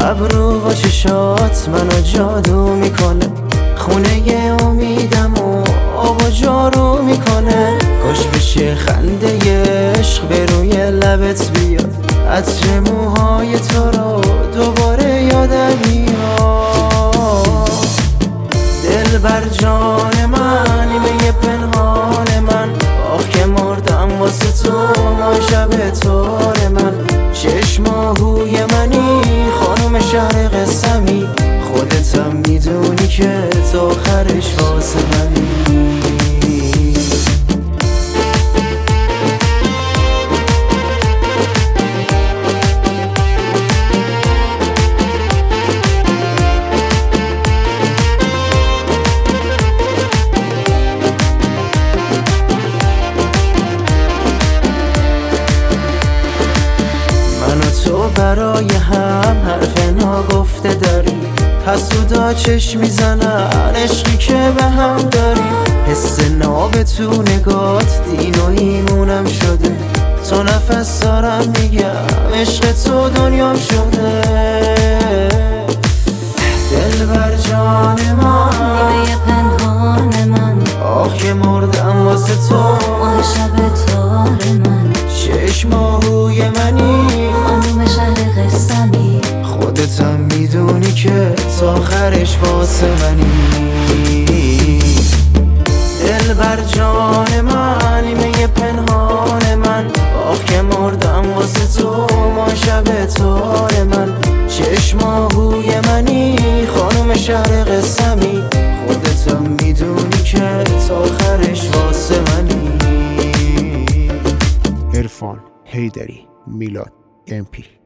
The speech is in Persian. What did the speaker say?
ابرو و چشات منو جادو میکنه، خونه امیدم و آب و جارو میکنه. کاش بشه خنده عشق به روی لبت بیاد، عطر موهای تو رو دوباره یادم میاد. دل بر جان من، نیمه پنهان من، آخ که مردم واسه تو، ما شب تار من. شش ماهوی منی، خانم شهر قسمی، خودتم میدونی که تا آخرش واسه منی. تو برای هم حرف ناگفته داری، حسودا چشم میزنن عشقی که به هم داریم. حس ناب تو نگات دین و ایمونم شده، تو نفس دارم میگم عشق تو دنیام شده. دل بر جان من، نیمه پنهان من، آخ که مردم واسه تو، ماه شب تار من. شش ماهوی منی، خانوم شهر قسمی، خودتم میدونی که تا آخرش واسه منی. دل بر جان من، نیمه پنهان من، آخ که مردم واسه تو، ما شب تار من. شش ماهوی منی، خانوم شهر قسمی، خودتم میدونی که تا آخرش واسه منی. عرفان حیدری، میلاد MP